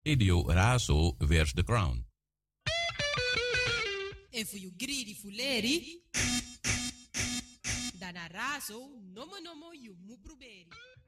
Radio Razo wears the crown. En voor you greedy fuleri, dan Razo nomo nomo you mu proberi.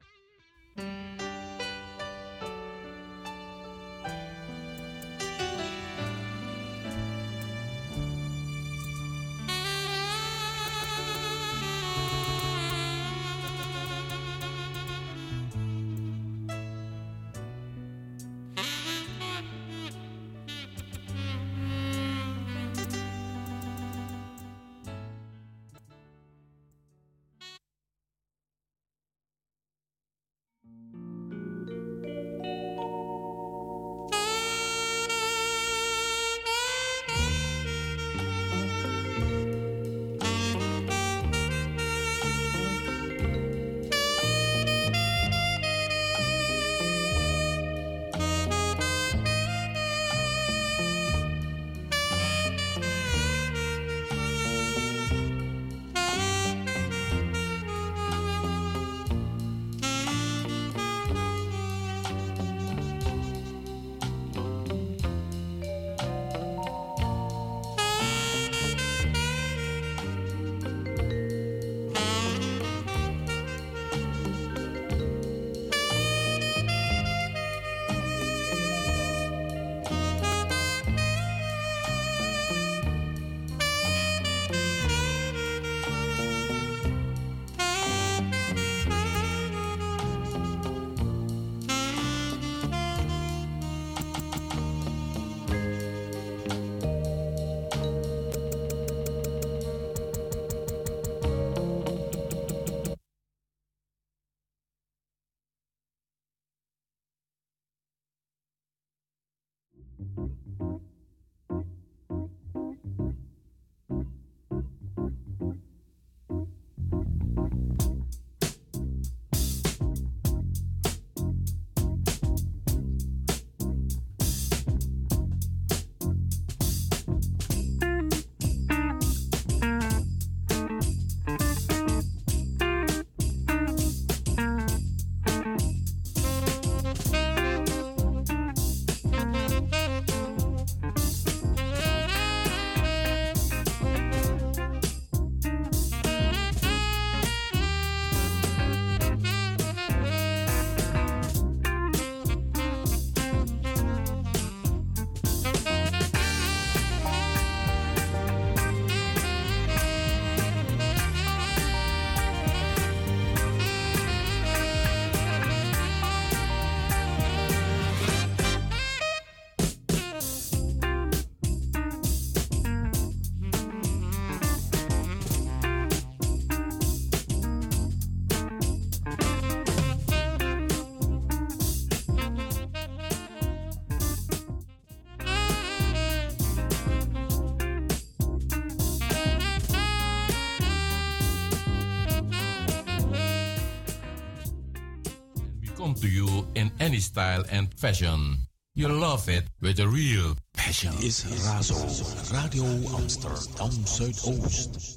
To you in any style and fashion. You love it with a real passion. Is Razo, Radio Amsterdam Zuidoost.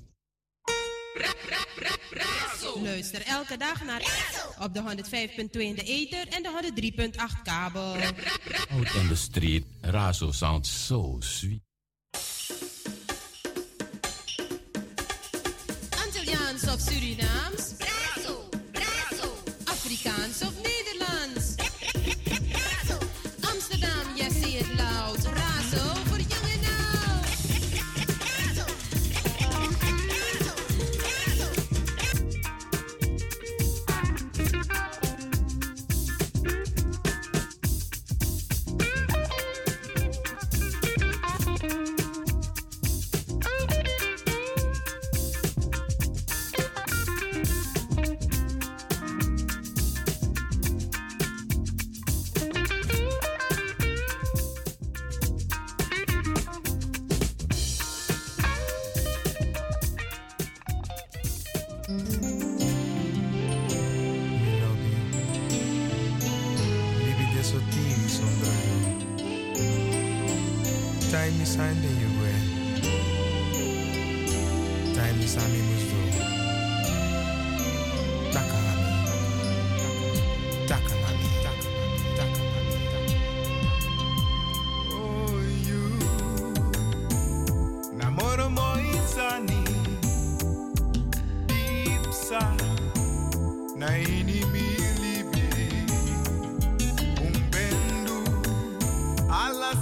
Luister elke dag naar op de 105.2 in de ether en de 103.8 kabel. Out in the street, Razo sounds so sweet. Antilliaans of Surinaams? Razo, Razo. Afrikaans of Nederlands? Razo. Amsterdam, yes, say it loud. Razo voor jong en oud. Razo. Time is handing you way. Time is handing you so. Takalami, takalami, takalami, takalami.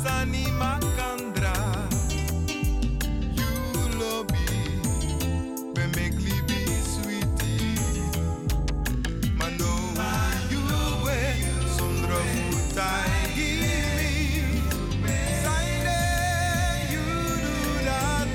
Sani Makandra, you lobby, we make Libby sweetie. Mano, you way, Sondra Mutai, give me. Saide, you do that.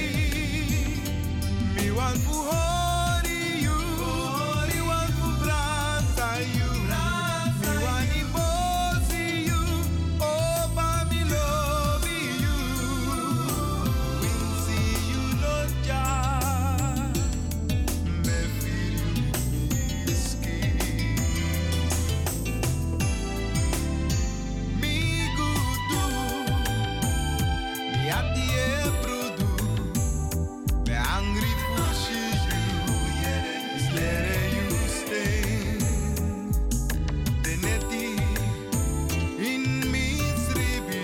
Me want to hold you, me want to brasa you, me want to bossy you, oh, but me love you. We see you not just, me feel you risky. Me good do, me at the produce. Me hungry for you, is let you stay. The netty in me sribi,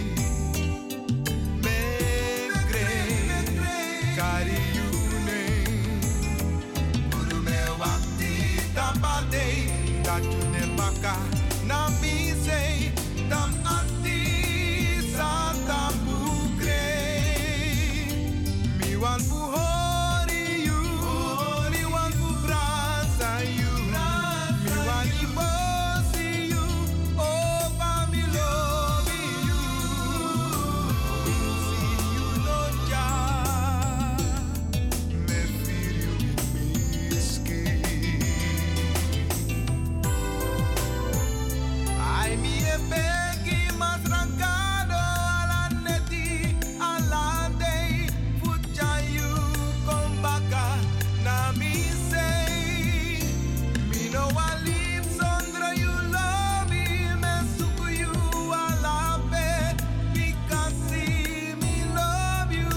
me great, carry you name. Guru me wakti tapade, that you ne baka na mi say, tam anti santa bukre. Me want to hold you, me want to brasa you, me want to bossy you, oh, but me love you. We see you not just, me feel you risky. I me a beggy mas rancado ala neti ala day. You come back na me say me no want leave Sondra you love me suku you ala be because see me love you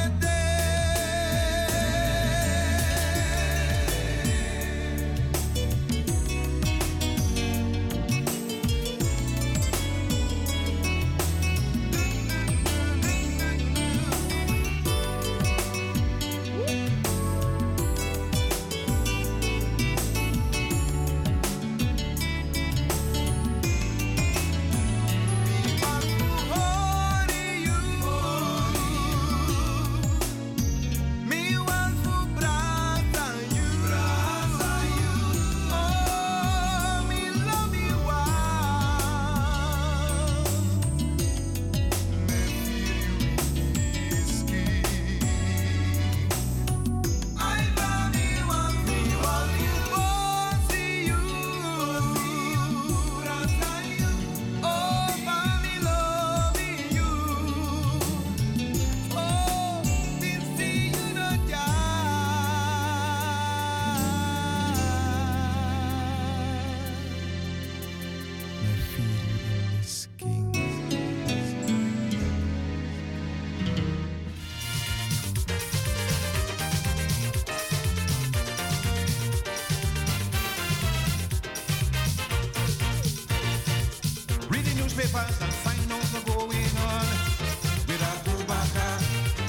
newspapers and find out what's going on with Abubakar.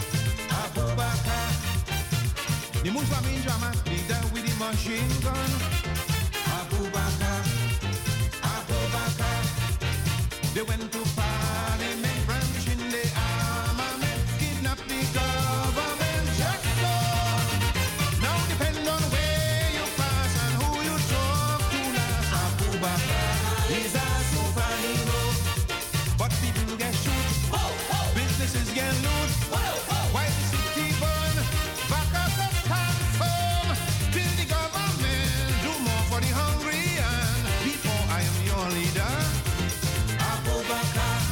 The Muslim in drama, leader with the machine gun. Abubakar. They went to parliament, branching the armament, kidnap the government. Just so. Now depend on where you pass and who you talk to last. Abubakar is a superhero, but people get shoot, businesses get loot. Why the city burn? Back up the confirm. Till the government do more for the hungry and before I am your leader. Abubakar.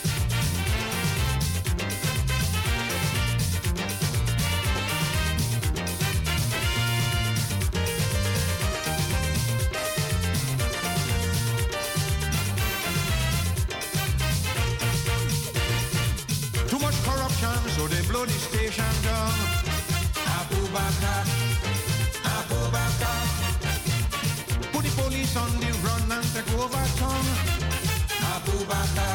Too much corruption, so they blow the station down. Abubakar. Put the police on the run and take over town. Abubakar.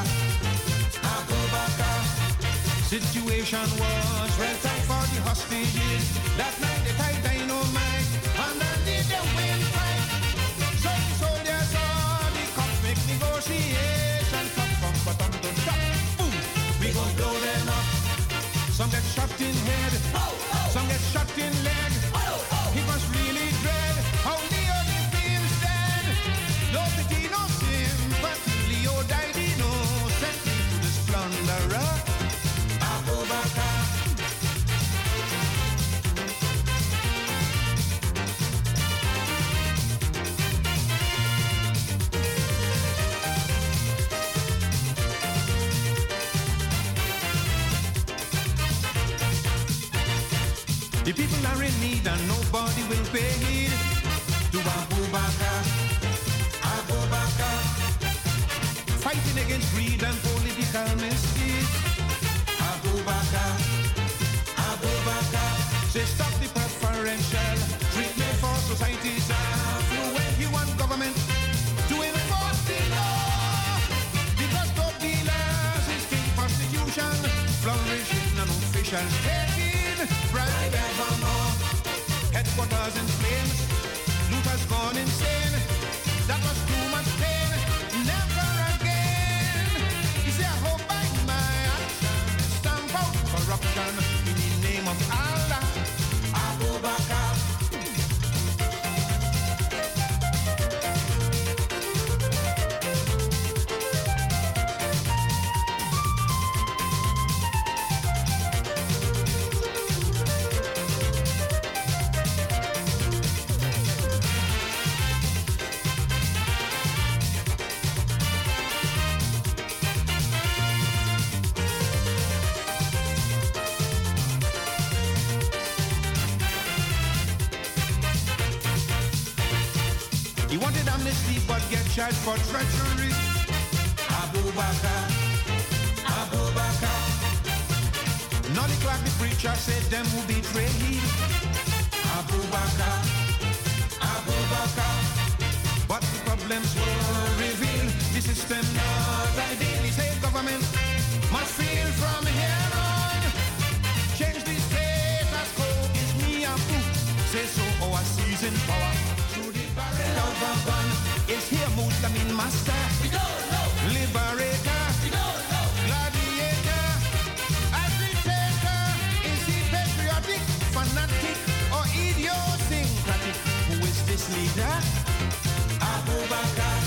Situation was red tight for the hostages. That night they tied dynamite underneath the windpipe. So the soldiers saw the cops make negotiation from bottom to top. Some get shot in head, some get shot in leg. It was really dread how Leo feels dead. No pity, no sympathy. Leo died innocently to the plunderer. Abu Bakr. The people are in need and nobody will pay heed to Abu Bakr. Abu Bakr. Fighting against greed and political misdeeds. Abu Bakr. Abu Bakr. Say stop the preferential treatment for society's affluent. You want government to enforce the law. Because drug dealers is king prostitution. Flourishing and officials taking bribe evermore. Headquarters in flames, looters gone insane. That was too much pain, never again. You see, I hope by my action stamp out corruption in the name of Allah. Abu Bakr. He wanted amnesty but get charged for treachery. Abu Bakr. Abu Bakr. Nolly Clark the preacher said them who betrayed. Abu Bakr. Abu Bakr. But the problems were revealed. The system not ideal. He said government must feel from here on. Change the status quo. Is me a fool. Say so our season power. Through the barrel of a gun. Is here Muslim master. Liberator. Gladiator. Agitator. Is he patriotic, fanatic, or idiosyncratic? Who is this leader? Abu Bakr.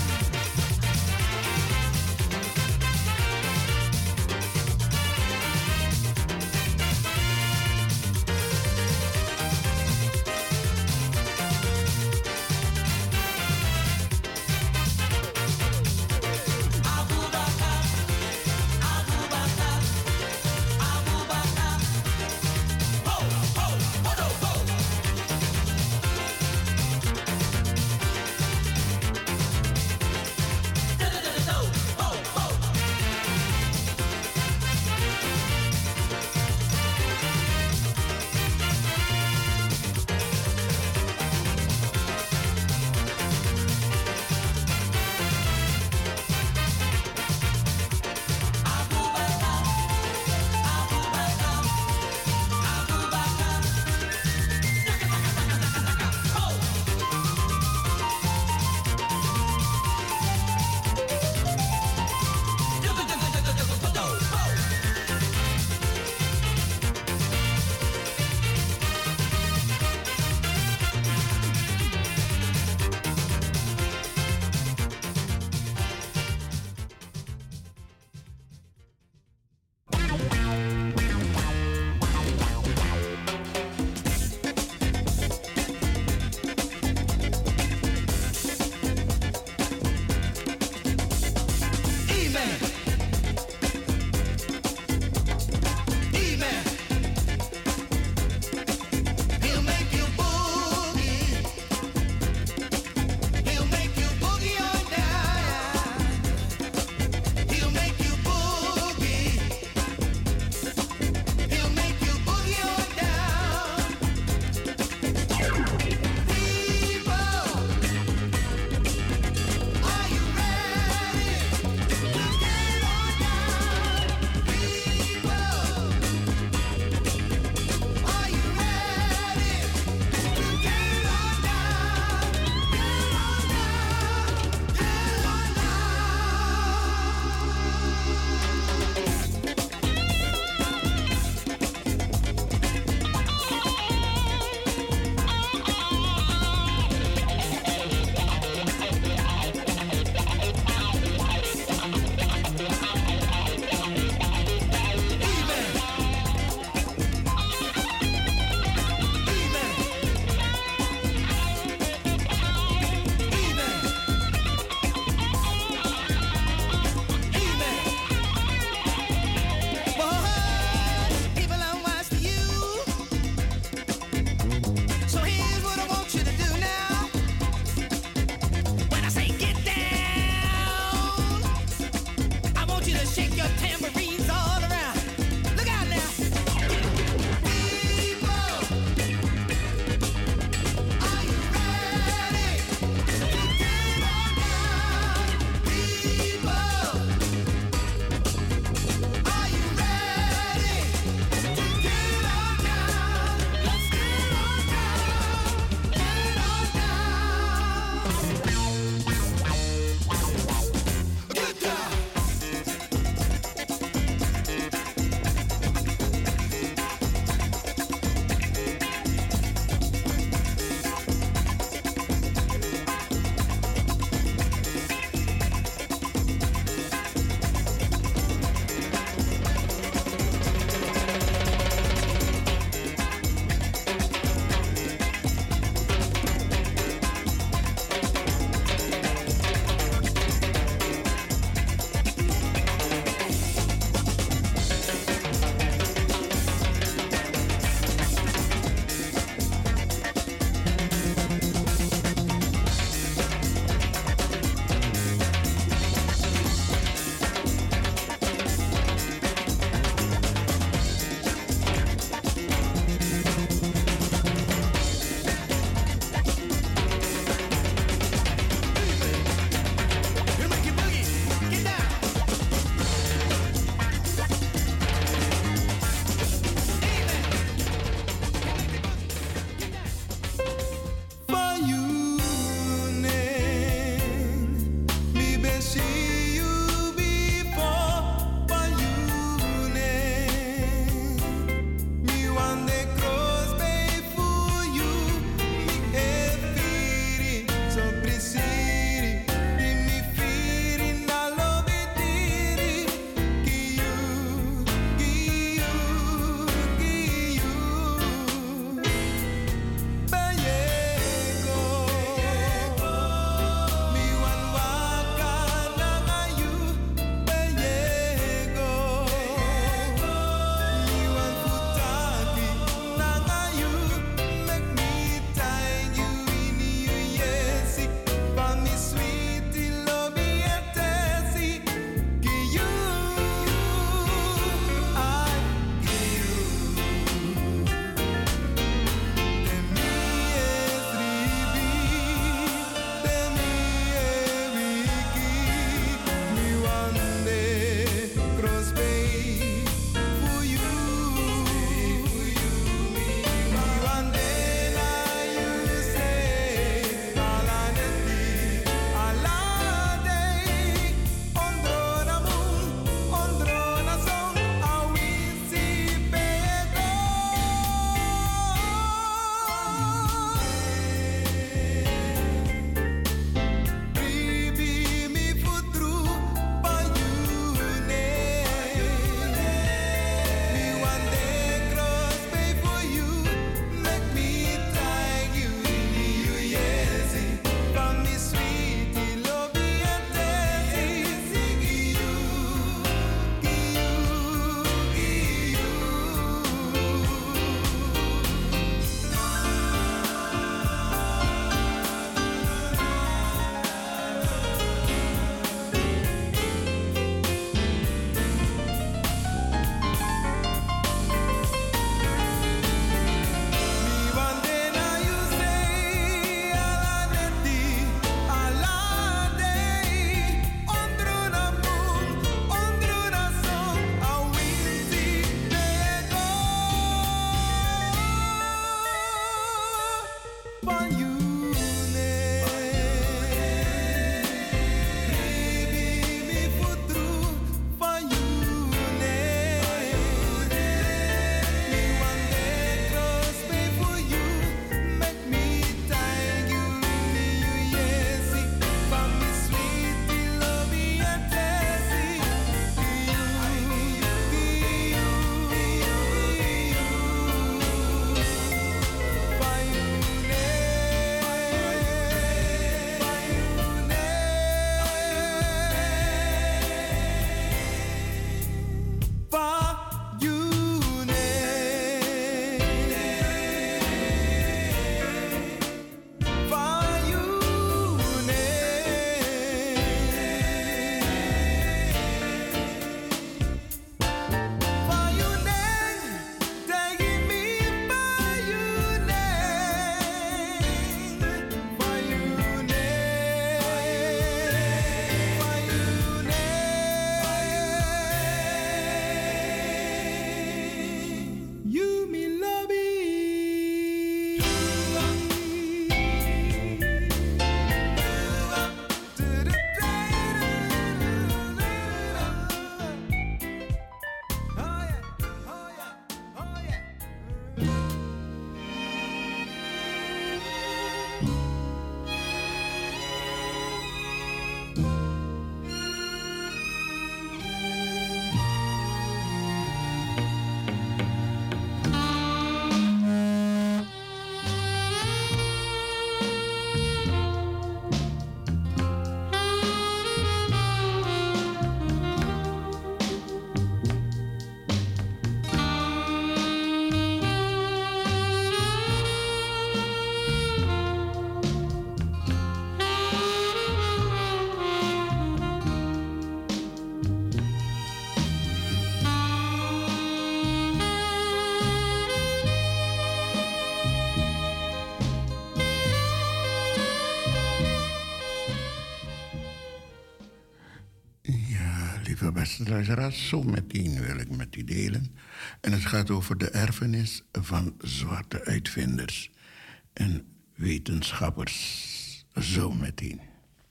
luisteraars, zo meteen wil ik met u delen. En het gaat over de erfenis van zwarte uitvinders en wetenschappers. Zo meteen.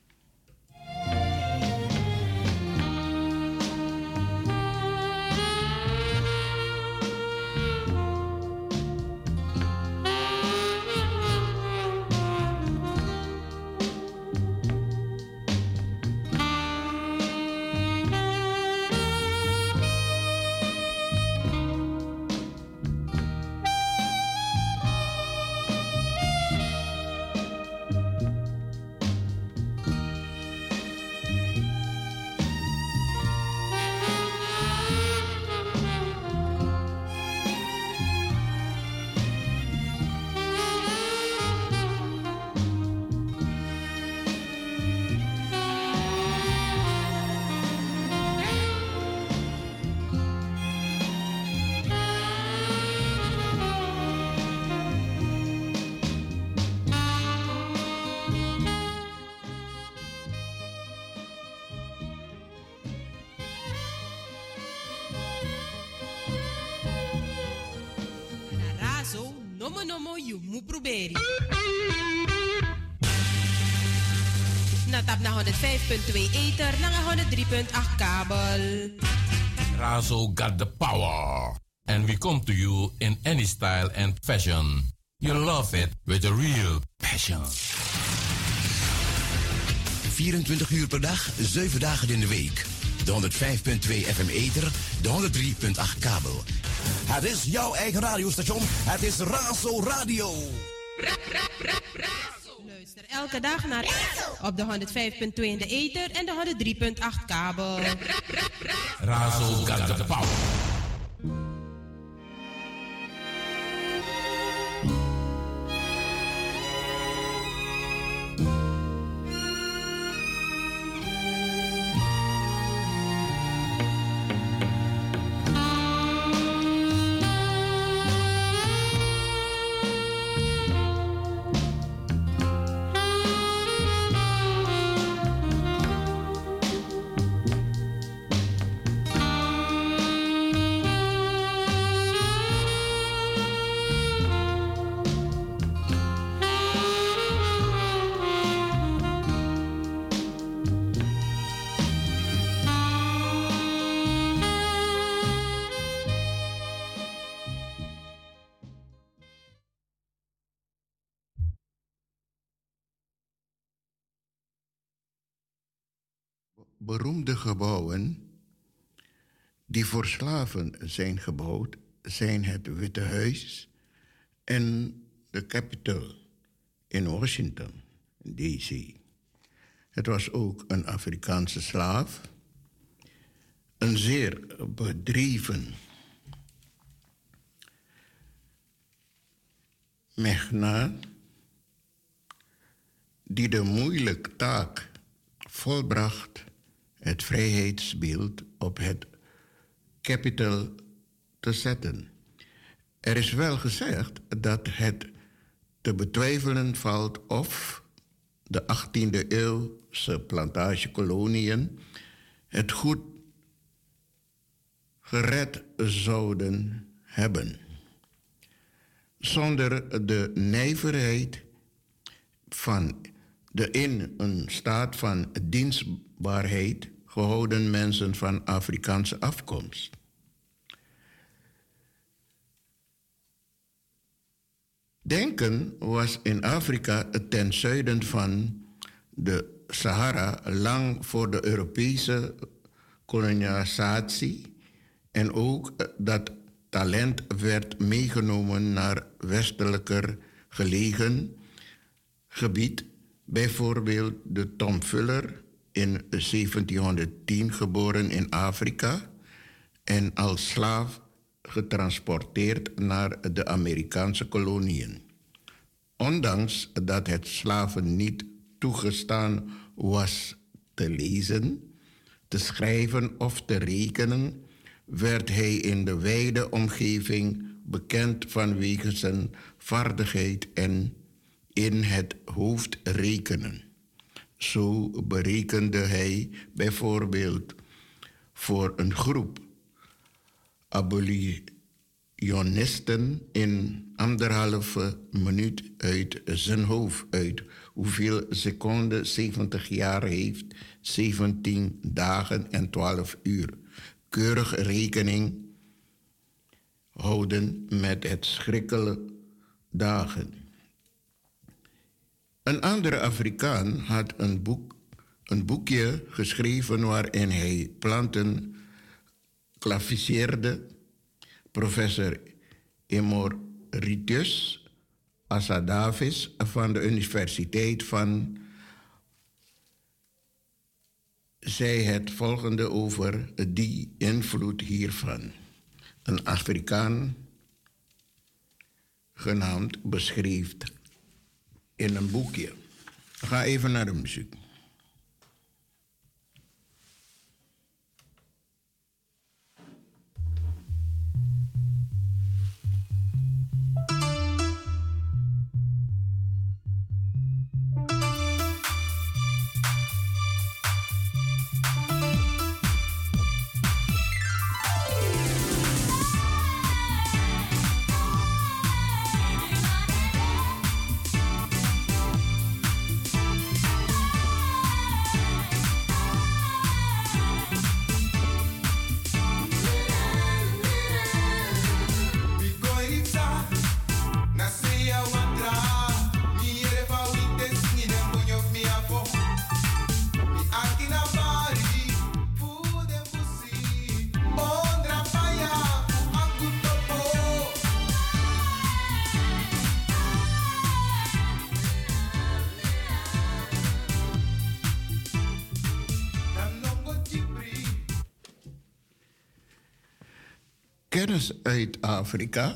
Nomo you mu proberi. Natap na 105.2 ether na 103.8 kabel. Razo got the power. And we come to you in any style and fashion. You love it with a real passion. 24 uur per dag, 7 dagen in de week. De 105.2 FM ether, de 103.8 kabel. Het is jouw eigen radiostation. Het is Razo Radio. Luister elke dag naar op de 105.2 in de ether en de 103.8 kabel. Razo got the power. Beroemde gebouwen die voor slaven zijn gebouwd zijn het Witte Huis en de Capitol in Washington, D.C. Het was ook een Afrikaanse slaaf, een zeer bedreven magnaat die de moeilijke taak volbracht het vrijheidsbeeld op het Capitol te zetten. Er is wel gezegd dat het te betwijfelen valt of de 18e eeuwse plantagekoloniën het goed gered zouden hebben. Zonder de nijverheid van de in een staat van dienstbaarheid gehouden mensen van Afrikaanse afkomst. Denken was in Afrika ten zuiden van de Sahara lang voor de Europese kolonisatie en ook dat talent werd meegenomen naar westelijker gelegen gebied. Bijvoorbeeld de Tom Fuller, in 1710 geboren in Afrika en als slaaf getransporteerd naar de Amerikaanse koloniën. Ondanks dat het slaven niet toegestaan was te lezen, te schrijven of te rekenen, werd hij in de wijde omgeving bekend vanwege zijn vaardigheid en in het hoofd rekenen. Zo berekende hij bijvoorbeeld voor een groep abolitionisten in 1,5 minuut uit zijn hoofd uit. Hoeveel seconden 70 jaar heeft? 17 dagen en 12 uur. Keurig rekening houden met het schrikkelijke dagen. Een andere Afrikaan had een boekje geschreven waarin hij planten klassificeerde. Professor Emeritus Assa Davis van de Universiteit van zei het volgende over die invloed hiervan. Een Afrikaan genaamd beschreef in een boekje. Ga even naar de muziek. Kennis uit Afrika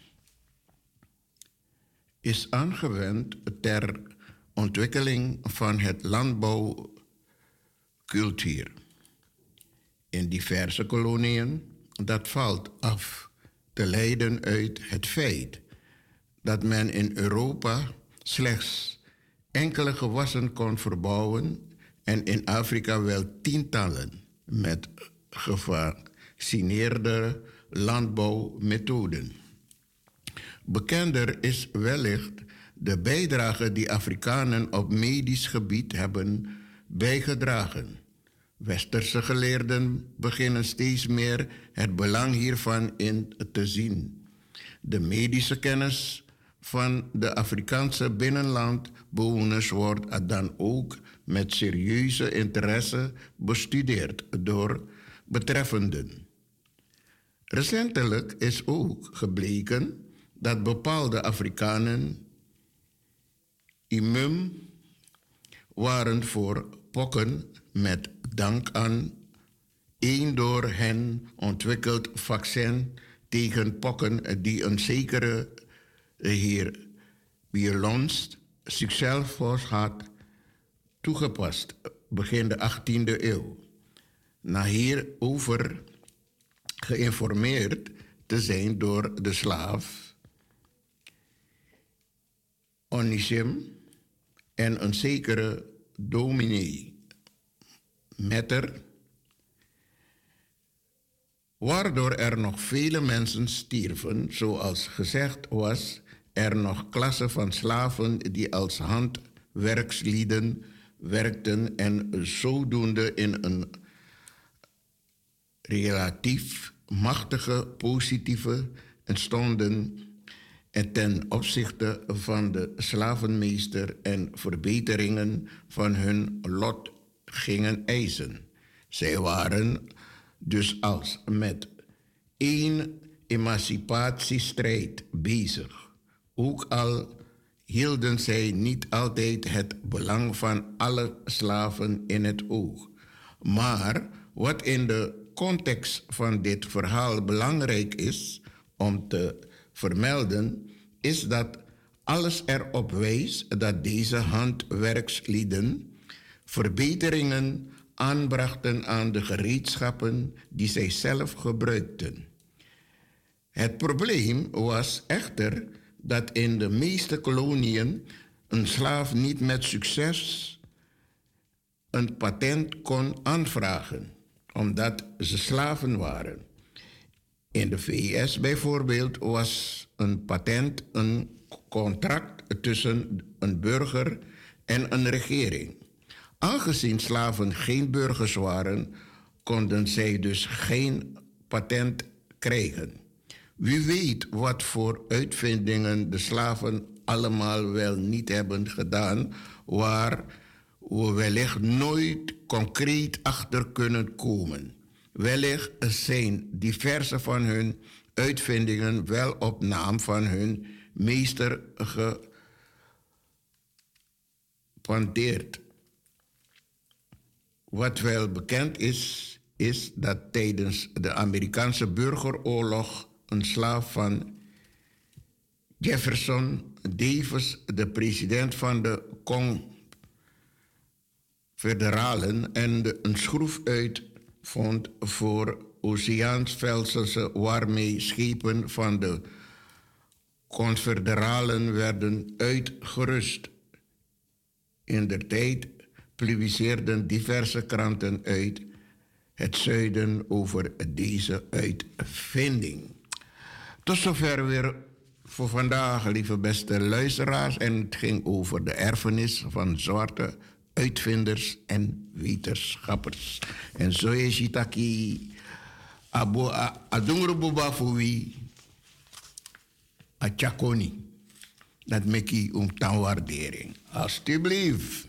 is aangewend ter ontwikkeling van het landbouwcultuur in diverse koloniën. Dat valt af te leiden uit het feit dat men in Europa slechts enkele gewassen kon verbouwen en in Afrika wel tientallen met gevaccineerde landbouwmethoden. Bekender is wellicht de bijdrage die Afrikanen op medisch gebied hebben bijgedragen. Westerse geleerden beginnen steeds meer het belang hiervan in te zien. De medische kennis van de Afrikaanse binnenlandbewoners wordt dan ook met serieuze interesse bestudeerd door betreffenden. Recentelijk is ook gebleken dat bepaalde Afrikanen immuun waren voor pokken met dank aan een door hen ontwikkeld vaccin tegen pokken die een zekere heer Bierlons succesvol had toegepast begin de 18e eeuw. Na hierover geïnformeerd te zijn door de slaaf Onissim en een zekere dominee Metter, waardoor er nog vele mensen stierven. Zoals gezegd was er nog klassen van slaven die als handwerkslieden werkten en zodoende in een relatief machtige positieve en stonden en ten opzichte van de slavenmeester en verbeteringen van hun lot gingen eisen. Zij waren dus als met één emancipatiestrijd bezig. Ook al hielden zij niet altijd het belang van alle slaven in het oog. Maar wat in de context van dit verhaal belangrijk is om te vermelden, is dat alles erop wijst dat deze handwerkslieden verbeteringen aanbrachten aan de gereedschappen die zij zelf gebruikten. Het probleem was echter dat in de meeste koloniën een slaaf niet met succes een patent kon aanvragen. omdat ze slaven waren. In de VS bijvoorbeeld was een patent een contract tussen een burger en een regering. Aangezien slaven geen burgers waren, konden zij dus geen patent krijgen. Wie weet wat voor uitvindingen de slaven allemaal wel niet hebben gedaan, waar we wellicht nooit concreet achter kunnen komen. Wellicht zijn diverse van hun uitvindingen wel op naam van hun meester gepanteerd. Wat wel bekend is, is dat tijdens de Amerikaanse burgeroorlog een slaaf van Jefferson Davis, de president van de Confederalen, en een schroef uitvond voor oceaansvelselse waarmee schepen van de Confederalen werden uitgerust. Indertijd publiceerden diverse kranten uit het zuiden over deze uitvinding. Tot zover weer voor vandaag, lieve beste luisteraars. En het ging over de erfenis van zwarte uitvinders en wetenschappers. En zo is het aquí. Adungro boba voor wie? A Chakoni. Dat maak je om waardering. Alsjeblieft.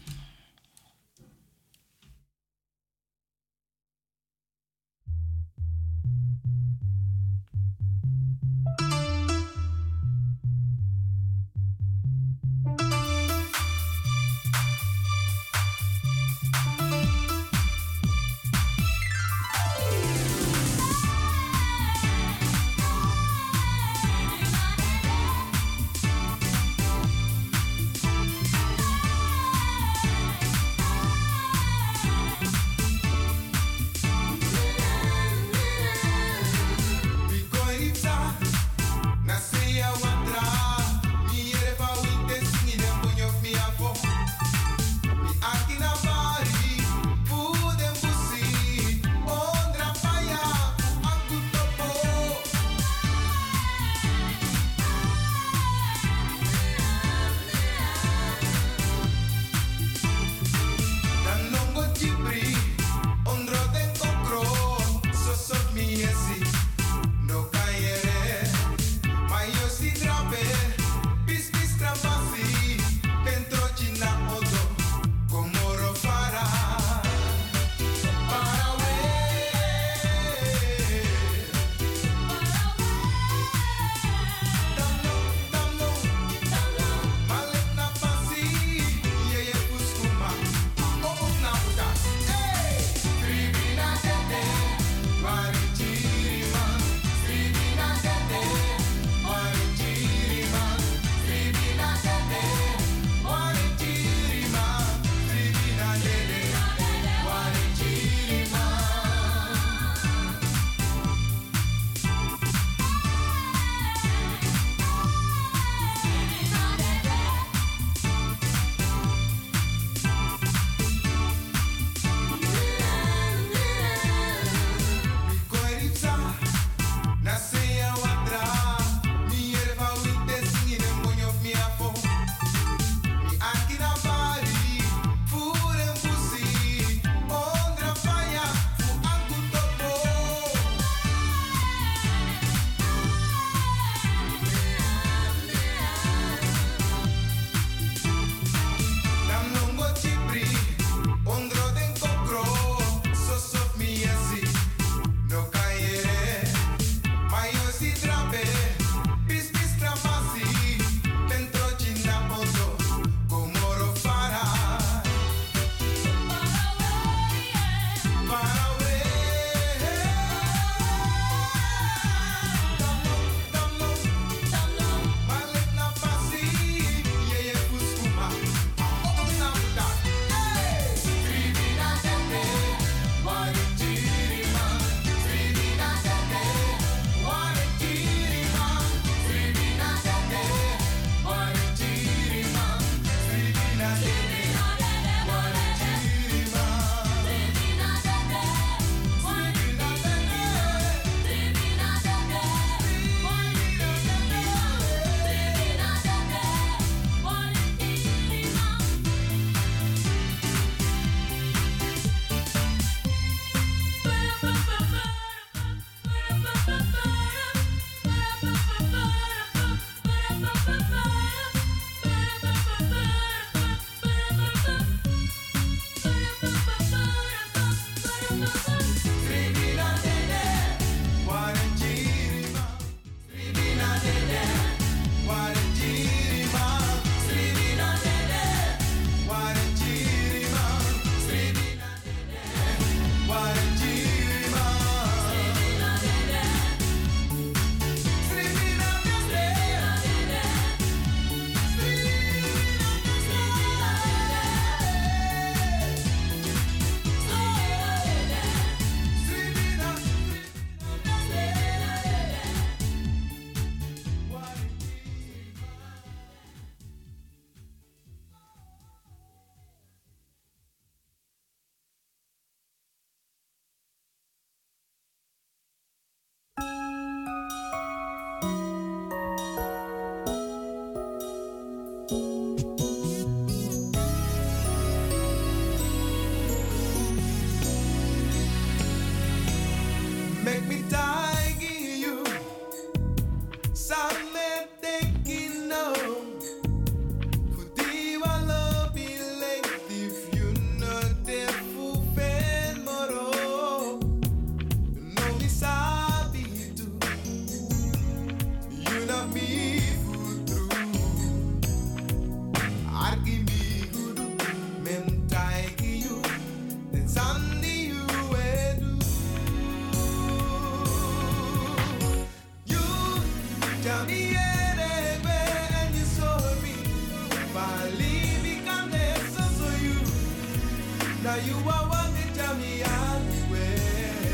Now you are one that Jamie anyway.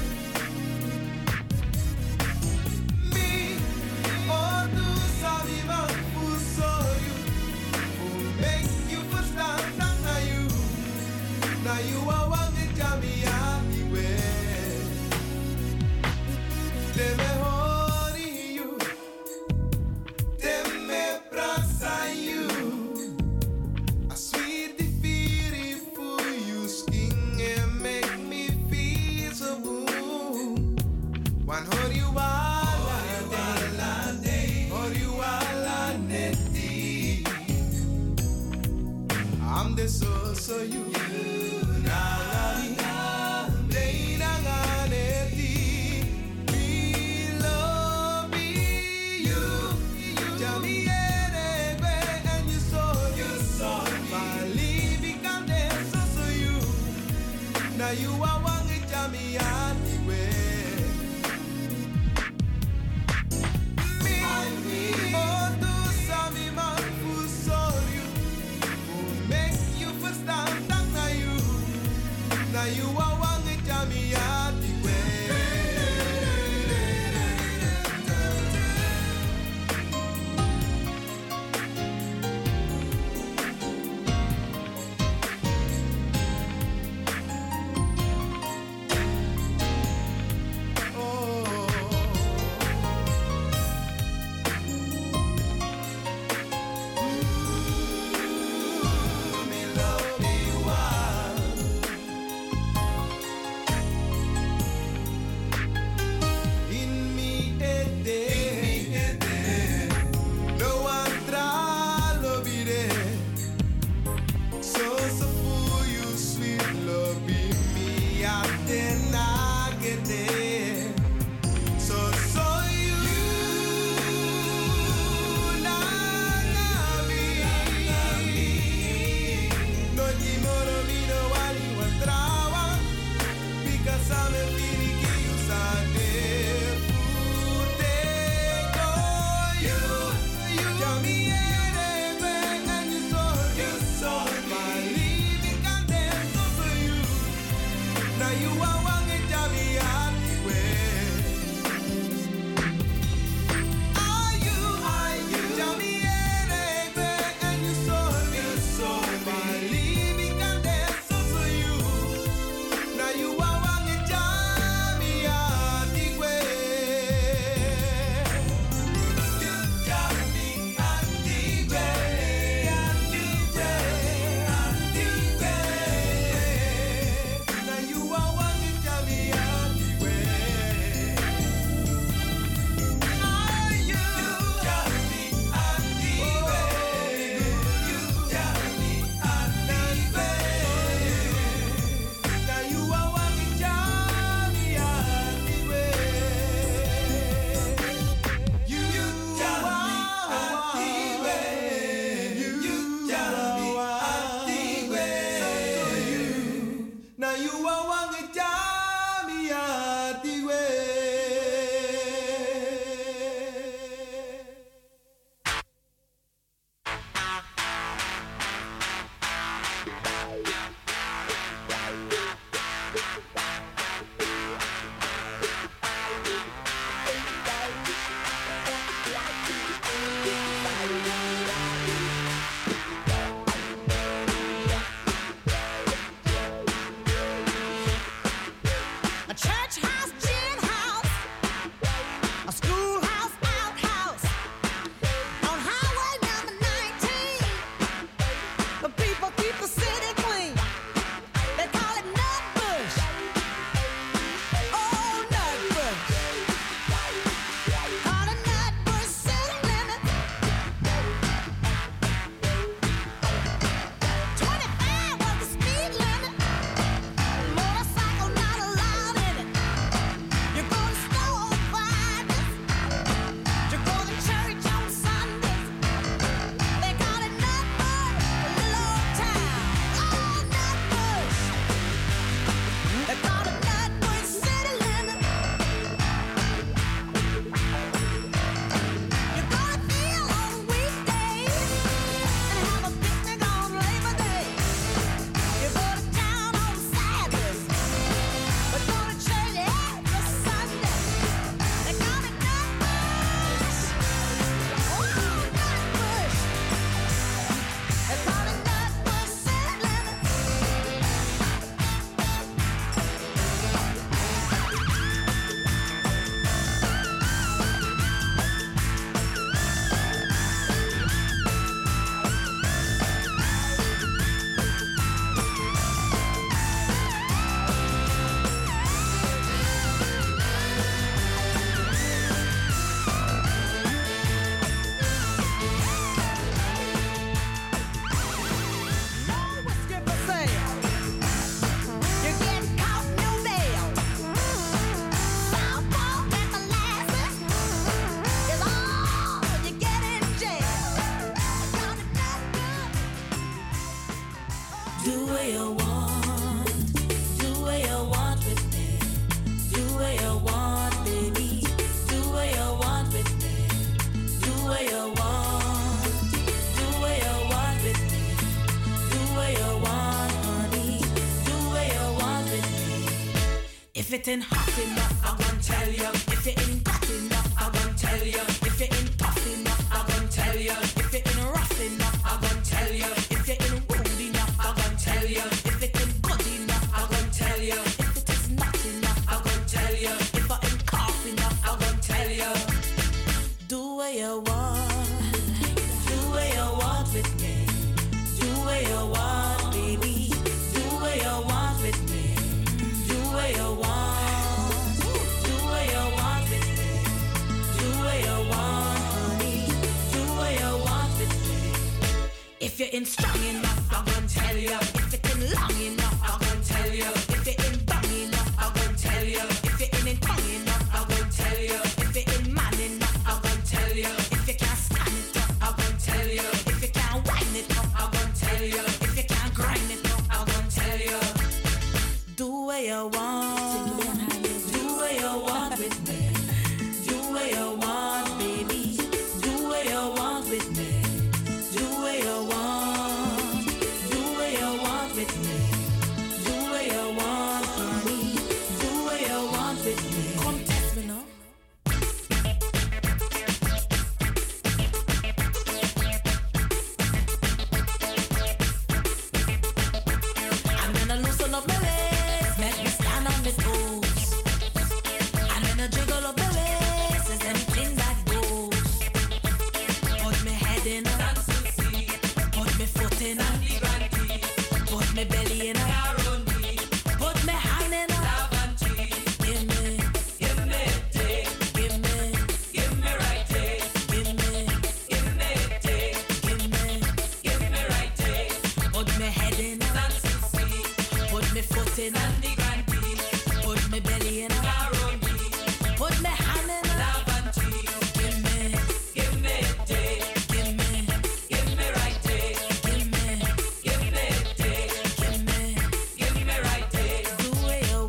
Me, oh, do sorry, man, who saw you, who make you first stand now you. Now you are one that Jamie anyway. They may hold you, they may prasa you. A sweet beautiful you skin and make me feel so boom. One hold you all day, hold you all neti. I'm the so you. Now you are one with Jamie anyway. Me, oh, do Sammy man who saw you, who make you first stand now you. Now you are one with Jamie anyway. it ain't hot enough, I'm gonna tell you. If it ain't hot enough, I'm gonna tell you. If it ain't tough enough, I'm gonna tell you. If it ain't rough enough, I'm gonna tell you. If it ain't rude enough, I'm gonna tell you. If it ain't good enough, I'm gonna tell you. If it is not enough, I'm gonna tell you. If I ain't cough enough, I'm gonna tell you. Do what you want, do what you want with me. Do what you want, baby. Do what you want with me. Do what you want. Do what you want with me. Do what you want, honey. Do what you want with me. If you ain't strong enough, I'm gonna tell you. If it ain't long enough, I'm gonna tell you. If it ain't dumb enough, I'm gonna tell you. If it ain't tongue enough, I'm gonna tell you. If it ain't man enough, I'm gonna tell you. If you can't stand it up, I'm gonna tell you. If you can't wind it up, I'm gonna tell you. If you can't grind it up, I'm gonna tell you. Do what you want. Do what you want with me. Do what you want, baby. Do what you want with me. Do what you want. Do what you want with me. Do what you want, honey. Do what you want with me. Come test me now. I'm gonna loosen up my legs, make me stand on my toes. I'm gonna jiggle up my waist, is anything that goes. Put my head in a put my foot in a put my belly in a put my hand in a give me, give me, take, give me, give me right, take, give me, give me, take, give me, give me right, take. Put my head in a put my foot in a put my belly in a put my hand in a give me, give me, take, give me, give me right, take, give me, give me, take, give me, give me right, take. Do what you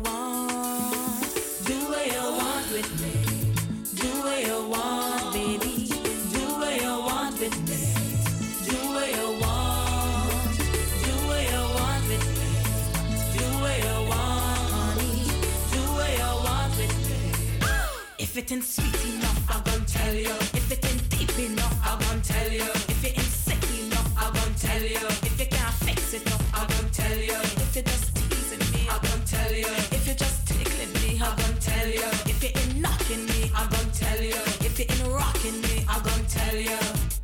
want with me. Do what you want, baby. Do what you want with me. Do what you want. Do what you want with me. Do what you want, honey. Do what you want with me. If it ain't sweet enough, I'm gonna tell you. If it ain't deep enough, I'm gonna tell you. If it ain't sick enough, I'm gonna tell you. If you can't fix it up, I'm gonna tell you. If you just teasing me, I'm gonna tell you. If you just tickling me, I'm gonna tell you. If you ain't knocking me, I'm gonna tell you. If you ain't rocking me, I'm gonna tell you.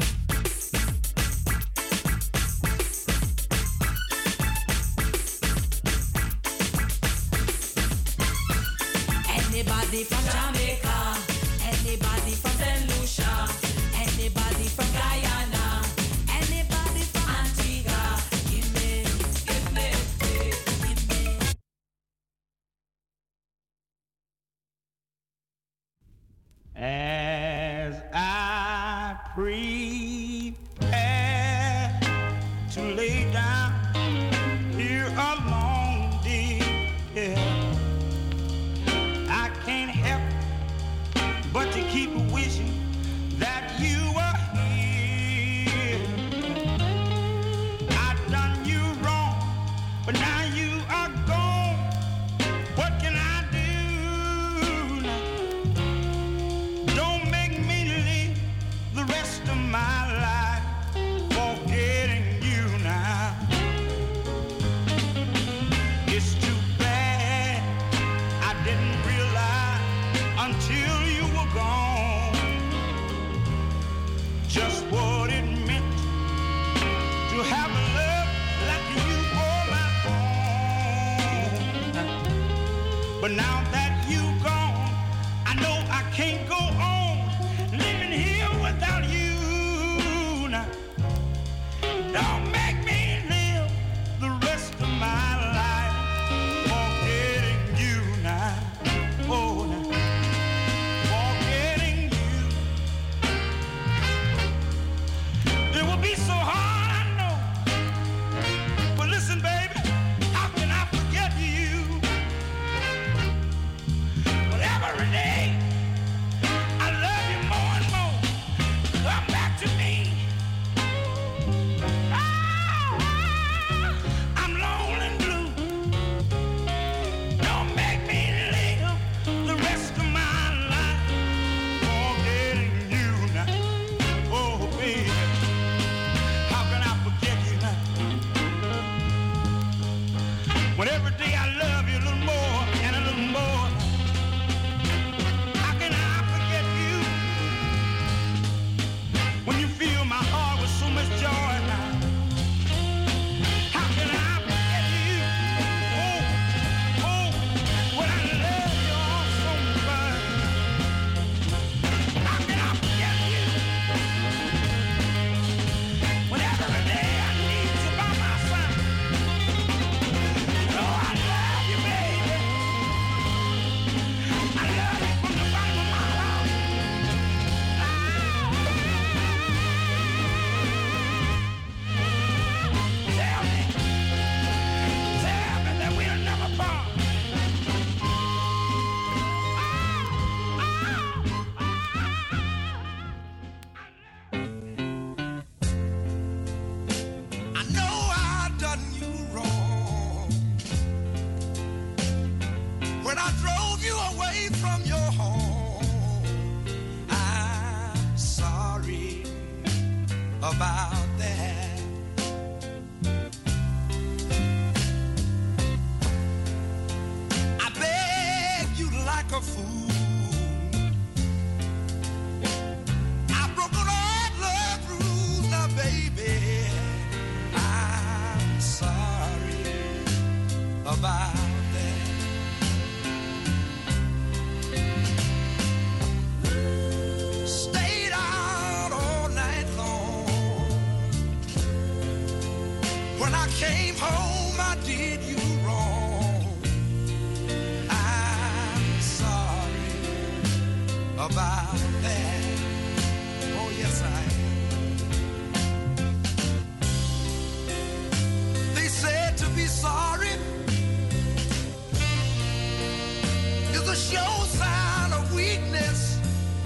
Anybody from Jamaica, anybody from St. Lucia, anybody from Guyana, anybody from Antigua, give me, give me, give me. As I prepare to lay down here alone, dear, I can't help but to keep wishing that you were here. I done you wrong, but now you are gone. What can I do now? Don't make me live the rest of my life forgetting you now. It's too bad I didn't realize until you were gone. about that. I beg you like a fool. I've broken all love rules now, baby. I'm sorry about came home, I did you wrong. I'm sorry about that. Oh, yes, I am. They said to be sorry is a sure sign of weakness.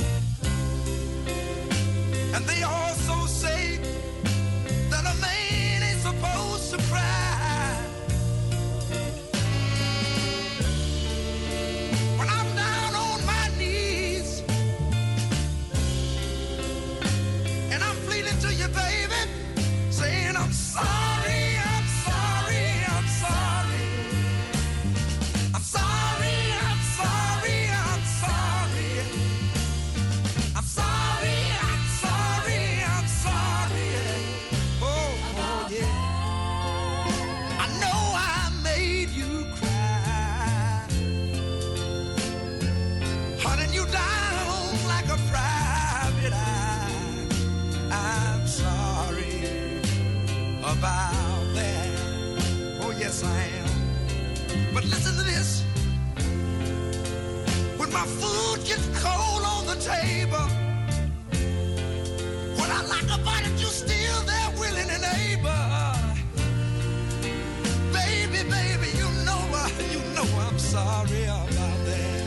And they also say that a man ain't supposed to cry. When I'm down on my knees and I'm pleading to you, baby, saying I'm sorry, I'm sorry, I'm sorry. I'm sorry, I'm sorry, I'm sorry. I'm sorry, I'm sorry, I'm sorry. Oh, yeah. I know I made you cry, hunting you down like a private eye. I'm sorry about that. Oh, yes, I am. But listen to this. When my food gets cold on the table, what I like about it, you still there willing and able. Baby, baby, you know I'm sorry about that.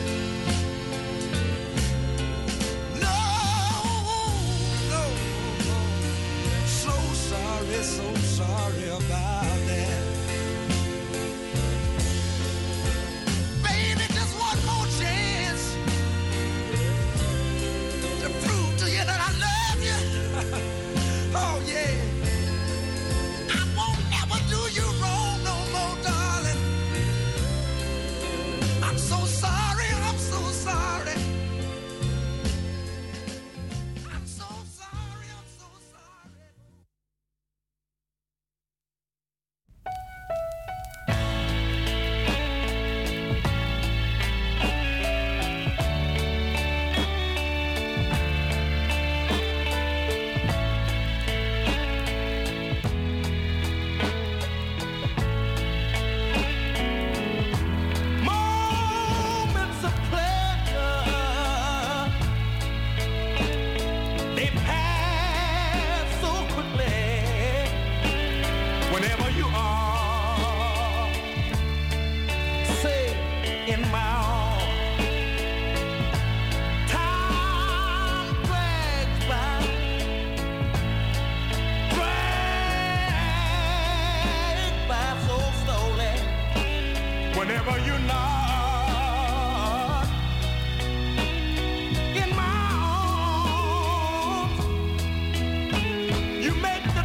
No, so sorry about that. Baby, just one more chance to prove to you that I love you. Oh, yeah. I won't never do you wrong no more, darling. I'm so sorry, I'm so sorry. I'm so sorry, I'm so sorry. Moments of pleasure, they pass so quickly. Whenever you are, say, in my arms, time drags by so slowly. Whenever you're not in my arms, you make the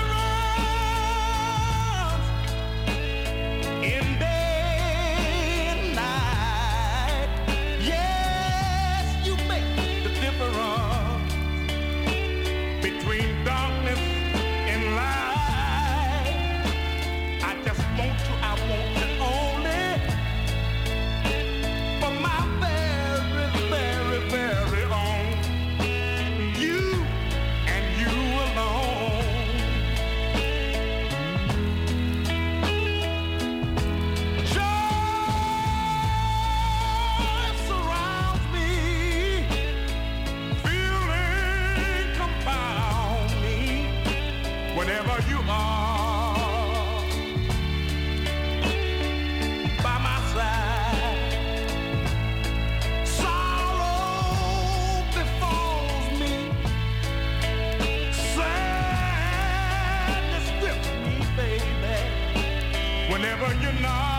difference in day and night. Yes, you make the difference between darkness and light. I just want you, I want you only for my very, very, very own. You and you alone. Joy surrounds me, feeling compound me whenever you are by my side. Sorrow befalls me, sadness grips me, baby, whenever you're not